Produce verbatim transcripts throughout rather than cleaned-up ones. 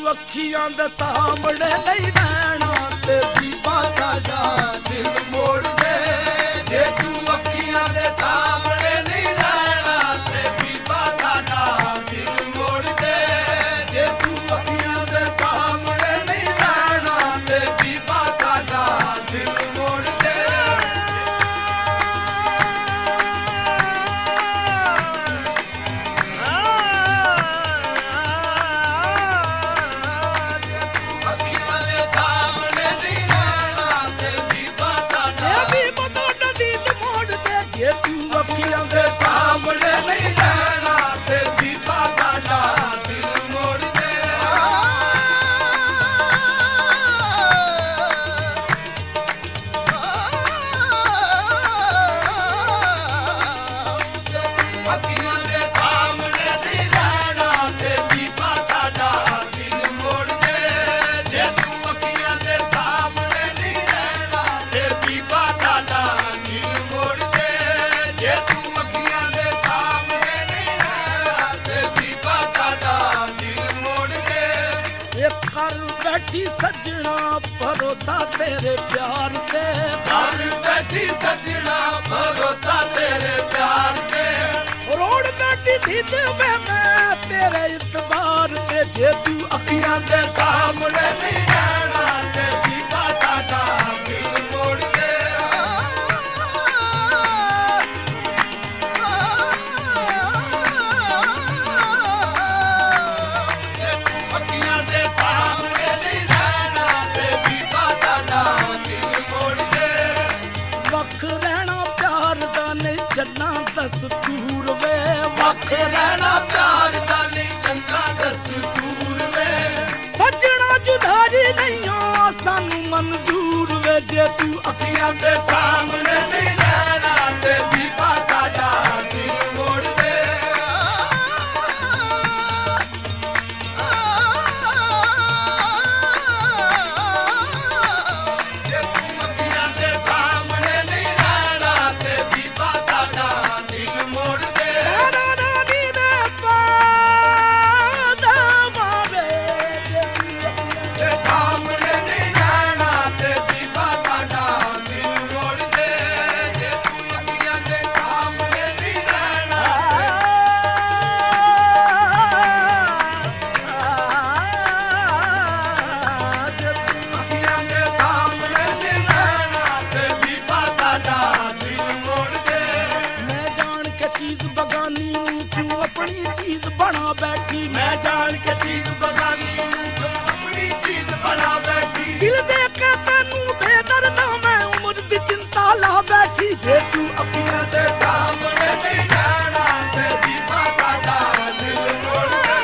ਅੱਖੀਆਂ ਦੇ ਸਾਹਮਣੇ ਨਹੀਂ ਰਹਿਣਾ ਤੇ ਬੀਬਾ ਸਾਡਾ ਦਿਲ ਮੋੜ ਦੇ ਜੇ ਤੂੰ ਅੱਖੀਆਂ ਦੇ ਸਾਹਮਣੇ ਨਹੀਂ ਰਹਿਣਾ ਤੇ ਬੀਬਾ ਸਾਡਾ ਦਿਲ ਮੋੜ ਦੇ ਜੇ ਤੂੰ ਅੱਖੀਆਂ ਦੇ ਸਾਹਮਣੇ ਨਹੀਂ ਰਹਿਣਾ ਤੇ ਬੀਬਾ ਸਾਡਾ ਦਿਲ ਮੋੜ ਦੇ ਜੇ ਤੂੰ ਅੱਖੀਆਂ ਦੇ ਸਾਹਮਣੇ ਨਹੀਂ ਰਹਿਣਾ ਤੇ ਬੀਬਾ ਸਾਡਾ ਦਿਲ ਮੋੜ ਦੇ ਅੱਖੀਆਂ ਦੇ ਸਾਹਮਣੇ ਨਹੀਂ ਰਹਿਣਾ ਤੇ ਬੀਬਾ ਸਾਡਾ ਦਿਲ ਮੋੜ ਦੇ ਜੇ ਤੂੰ ਅੱਖੀਆਂ ਦੇ ਸਾਹਮਣੇ ਨਹੀਂ ਰਹਿਣਾ ਤੇ ਬੀਬਾ ਸਾਡਾ ਦਿਲ ਮੋੜ ਦੇ ਜੇ ਤੂੰ ਅੱਖੀਆਂ ਦੇ ਸਾਹਮਣੇ ਨਹੀਂ ਰਹਿਣਾ ਤੇ ਬੀਬਾ ਸਾਡਾ ਦਿਲ ਮੋੜ ਦੇ ਇਹ ਕਰ ਬੈਠੀ ਸੱਜਣਾ ਭਰੋਸਾ ਤੇਰੇ ਪਿਆਰ ਤੇ ਕਰ ਬੈਠੀ ਸੱਜਣਾ ਭਰੋਸਾ ਤੇਰੇ ਪਿਆਰ ਤੇ ਰੋੜ ਬੈਠੀ ਥੀ ਤੇ ਮੈਂ ਤੇਰੇ ਇਤਬਾਰ ਤੇ ਜੇ ਤੂੰ ਅੱਖੀਆਂ ਦੇ ਸਾਹਮਣੇ ਨਹੀਂ ਰਹਿਣਾ ਤੇ ਬੀਬਾ ਸਾਡਾ ਦਿਲ ਮੋੜ ਦੇ ਦਸਤੂਰ ਵੇ ਵੱਖ ਰਹਿਣਾ ਪਿਆਰ ਦਾ ਨਹੀਂ ਚੰਗਾ ਦਸਤੂਰ ਵੇ ਸੱਜਣਾ ਜੁਦਾਈ ਨਹੀਂ ਆ ਸਾਨੂੰ ਮਨਜ਼ੂਰ ਵੇ ਜੇ ਤੂੰ ਅੱਖੀਆਂ ਦੇ ਸਾਹਮਣੇ ਨਹੀਂ ਰਹਿਣਾ ਤੇ ਬੀਬਾ ਸਾਡਾ ਦਿਲ ਮੋੜ ਦੇ ਜੇ ਤੂੰ ਅੱਖੀਆਂ ਦੇ ਸਾਹਮਣੇ ਨਹੀਂ ਰਹਿਣਾ ਤੇ ਬੀਬਾ ਸਾਡਾ चीज बना बैठी मैं जान के चीज बगानी तो अपनी चीज बना बैठी दिल देख के तेनू बेदर्द मैं उम्र दी चिंता ला बैठी जे तू अपने दे सामने नहीं रहना ते बीबा साडा दिल मोड़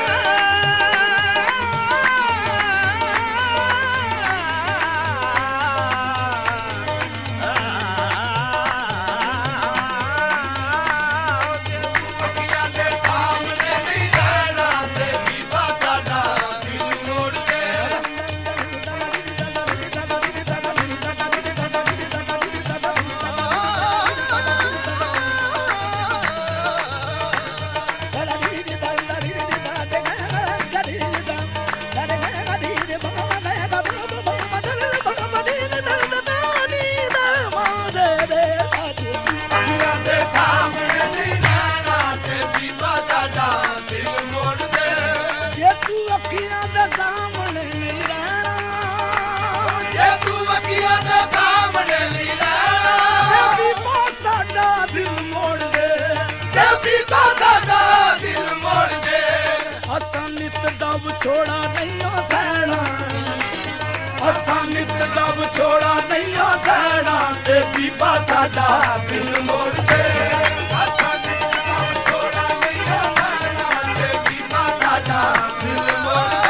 छोड़ा नहीं सहना असा नित दब छोड़ा नहीं सहना ते बीबा साडा दिल मोड़ दे असा नित दब छोड़ा नहीं सहना ते बीबा साडा दिल मोड़ दे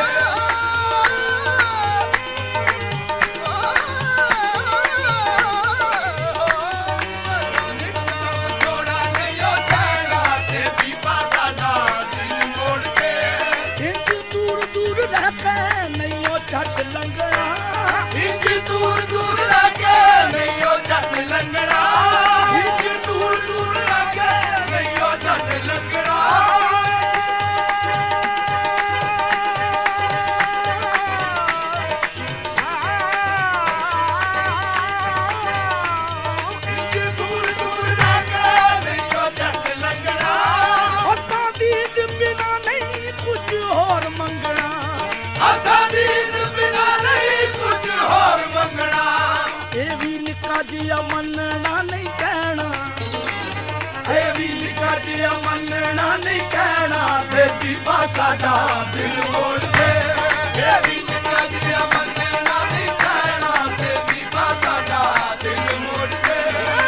छोड़ा नहीं सहना ते बीबा साडा दिल मोड़ दे नहीं ओ छट लंघना इंज दूर दूर रह के नहीं ओ ਜਿਹਾ ਮੰਨਣਾ ਨਹੀਂ ਕਹਿਣਾ ਇਹ ਵੀ ਨਿੱਕਾ ਜਿਹਾ ਮੰਨਣਾ ਨਹੀਂ ਕਹਿਣਾ ਤੇ ਬੀਬਾ ਸਾਡਾ ਦਿਲ ਮੋੜ ਦੇ ਇਹ ਵੀ ਨਿੱਕਾ ਜਿਹਾ ਮੰਨਣਾ ਨਹੀਂ ਕਹਿਣਾ ਤੇ ਬੀਬਾ ਸਾਡਾ ਦਿਲ ਮੋੜ ਦੇ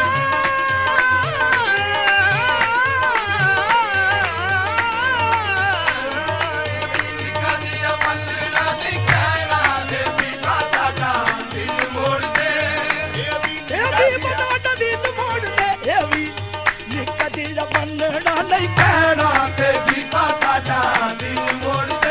ਨਿੱਕਾ ਜਿਹਾ ਮੰਨਣਾ ਨਹੀਂ ਕਹਿਣਾ ਤੇ ਬੀਬਾ ਸਾਡਾ ਦਿਲ ਮੋੜ ਦੇ ਇਹ ਵੀ ਬਣਾ ਦਿਲ ਮੋੜ ਦੇ ਇਹ ਵੀ ਨਿੱਕਾ ਜਿਹਾ ਮੰਨਣਾ ਨਹੀਂ ਕਹਿਣਾ ਤੇ ਬੀਬਾ ਸਾਡਾ ਦਿਲ ਮੋੜ ਦੇ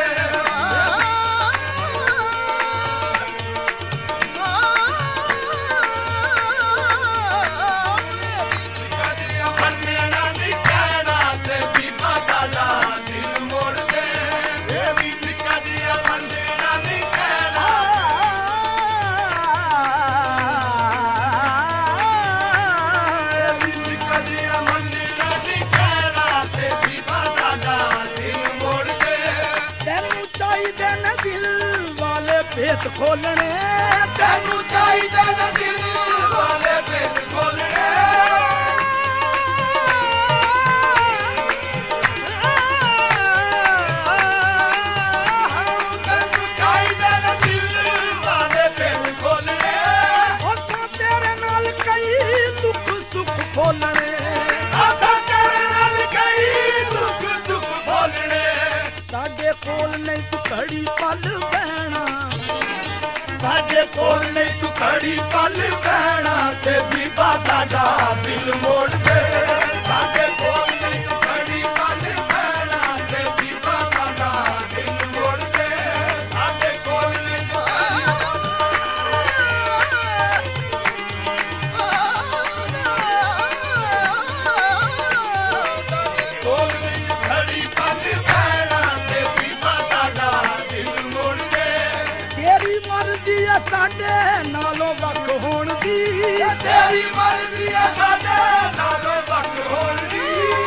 ਮੰਨਣਾ ਨਹੀਂ ਕਹਿਣਾ ਤੇ ਬੀਬਾ ਸਾਡਾ ਦਿਲ ਮੋੜ ਦੇ ਇਹ ਵੀ ਨਿੱਕਾ ਜਿਹਾ ਮੰਨਣਾ ਨਹੀਂ ਕਹਿਣਾ ਇਹ ਵੀ ਨਿੱਕਾ ਜਿਹਾ ਮੰਨਣਾ ਨਹੀਂ ਕਹਿਣਾ ਤੇ ਬੀਬਾ ਸਾਡਾ ਦਿਲ ਮੋੜ ਦੇ ਤੈਨੂੰ ਚਾਹੀਦੇ ਨੇ ਦਿਲ ਵਾਲੇ ਭੇਤ ਖੋਲਣੇ ਤੈਨੂੰ ਚਾਹੀਦੇ ਨੇ ਦਿਲ ਵਾਲੇ ਭੇਤ ਖੋਲਣੇ ਤੈਨੂੰ ਚਾਹੀਦੇ ਨੇ ਦਿਲ ਵਾਲੇ ਭੇਤ ਖੋਲਣੇ ਅਸਾਂ ਤੇਰੇ ਨਾਲ ਕਈ ਦੁੱਖ ਸੁੱਖ ਫੋਲਣੇ ਅਸਾਂ ਤੇਰੇ ਨਾਲ ਕਈ ਦੁੱਖ ਸੁੱਖ ਫੋਲਣੇ ਸਾਡੇ ਕੋਲ ਨਹੀਂ ਤੂੰ ਘੜੀ ਪਲ ਬਹਿਣਾ ਸਾਡੇ ਕੋਲ ਨਹੀਂ ਤੂੰ ਖੜੀ ਪਲ ਬਹਿਣਾ ਤੇ ਬੀਬਾ ਸਾਡਾ ਦਿਲ ਮੋੜ ਦੇ ਸਾਡੇ ਕੋਲ ਨਹੀਂ ਤੂੰ ਖੜੀ ਪਲ ਬਹਿਣਾ ਤੇ ਬੀਬਾ ਸਾਡਾ ਦਿਲ ਮੋੜ ਦੇ ਸਾਡੇ ਕੋਲ ਨਹੀਂ ਤੂੰ ਕੋਲ ਨਹੀਂ ਖੜੀ ਪਲ ਬਹਿਣਾ ਤੇ ਬੀਬਾ ਸਾਡਾ ਦਿਲ ਮੋੜ ਦੇ ਤੇਰੀ ਮਰਜ਼ੀ ਆ ਸਾਡੇ ਨਾਲੋਂ ਵੱਖ ਹੋਣ ਦੀ ਤੇਰੀ ਮਰਜ਼ੀ ਆ ਸਾਡੇ ਨਾਲੋਂ ਵੱਖ ਹੋਣ ਦੀ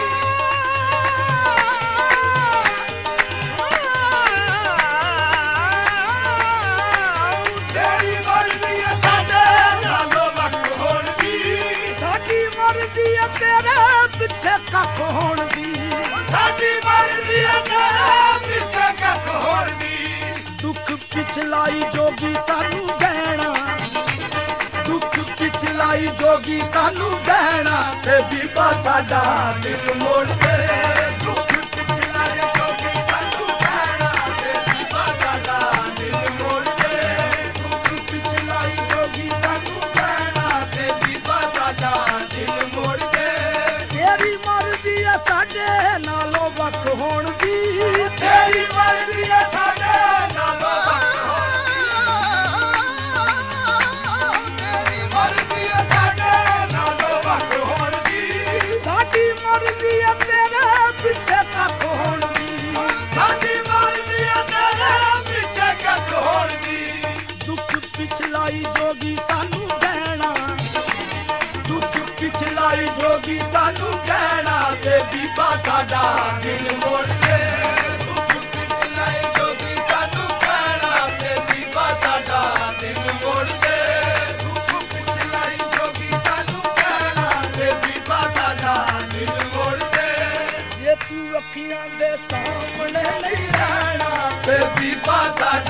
ਤੇਰੀ ਮਰਜ਼ੀ ਆ ਸਾਡੇ ਨਾਲੋਂ ਵੱਖ ਹੋਣ ਦੀ ਸਾਡੀ ਮਰਜ਼ੀ ਆ ਤੇਰੇ ਪਿੱਛੇ ਕੱਖ ਹੋਣ ਦੀ ਸਾਡੀ ਮਰਜ਼ੀ ਆ ਤੇਰੇ ਪਿੱਛੇ ਕੱਖ ਹੋਣ ਦੀ ਦੁੱਖ ਪਿਛਲਾਈ ਜੋਗੀ ਸਾਨੂੰ ਗਹਿਣਾ ਦੁੱਖ ਪਿਛਲਾਈ ਜੋਗੀ ਸਾਨੂੰ ਗਹਿਣਾ ਤੇ ਬੀਬਾ ਸਾਡਾ ਦਿਲ ਮੋੜ ਦੇ ਦੁੱਖ ਪਿਛਲਾਏ ਜੋਗੀ ਸਾਨੂੰ ਕਹਿਣਾ ਤੇ ਬੀਬਾ ਸਾਡਾ ਦਿਲ ਮੋੜ ਦੇ ਦੁੱਖ ਪਿਛਲਾਈ ਜੋਗੀ ਸਾਨੂੰ ਕਹਿਣਾ ਤੇ ਬੀਬਾ ਸਾਡਾ ਦਿਲ ਮੋੜ ਦੇ ਤੇਰੀ ਮਰਜ਼ੀ ਆ ਸਾਡੇ ਨਾਲੋਂ ਵੱਖ ਹੋਣ ਦੀ ਤੇਰੀ ਮਰਜ਼ੀ ਆ ਸਾਡੇ ਨਾਲੋਂ ਵੱਖ ਹੋਣ ਦੀ ਮਰਜ਼ੀ ਆ ਸਾਡੇ ਨਾਲੋਂ ਵੱਖ ਹੋਣ ਦੀ ਸਾਡੀ ਮਰਜ਼ੀ ਆ ਤੇਰੇ ਪਿੱਛੇ ਕੱਖ ਹੋਣ ਦੀ ਸਾਡੀ ਮਰਜ਼ੀ ਆ ਤੇਰੇ ਪਿੱਛੇ ਕੱਖ ਹੋਣ ਦੀ ਦੁੱਖ ਪਿਛਲਾਈ ਜੋਗੀ ਸਾਨੂੰ ਗਹਿਣਾ ਦੁੱਖ ਪਿਛਲਾਈ ਜੋਗੀ ਸਾਨੂੰ ਕਹਿਣਾ ਤੇ ਬੀਬਾ ਸਾਡਾ ਦਿਲ ਮੋੜ ਦੇ ਦੁੱਖ ਪਿਛਲਾਈ ਜੋਗੀ ਸਾਨੂੰ ਕਹਿਣਾ ਤੇ ਬੀਬਾ ਸਾਡਾ ਦਿਲ ਮੋੜ ਦੇ ਦੁੱਖ ਪਿਛਲਾਈ ਜੋਗੀ ਸਾਨੂੰ ਕਹਿਣਾ ਤੇ ਬੀਬਾ ਸਾਡਾ ਦਿਲ ਮੋੜ ਦੇ ਜੇ ਤੂੰ ਅੱਖੀਆਂ ਦੇ ਸਾਹਮਣੇ ਨਹੀਂ ਰਹਿਣਾ ਤੇ ਬੀਬਾ ਸਾਡਾ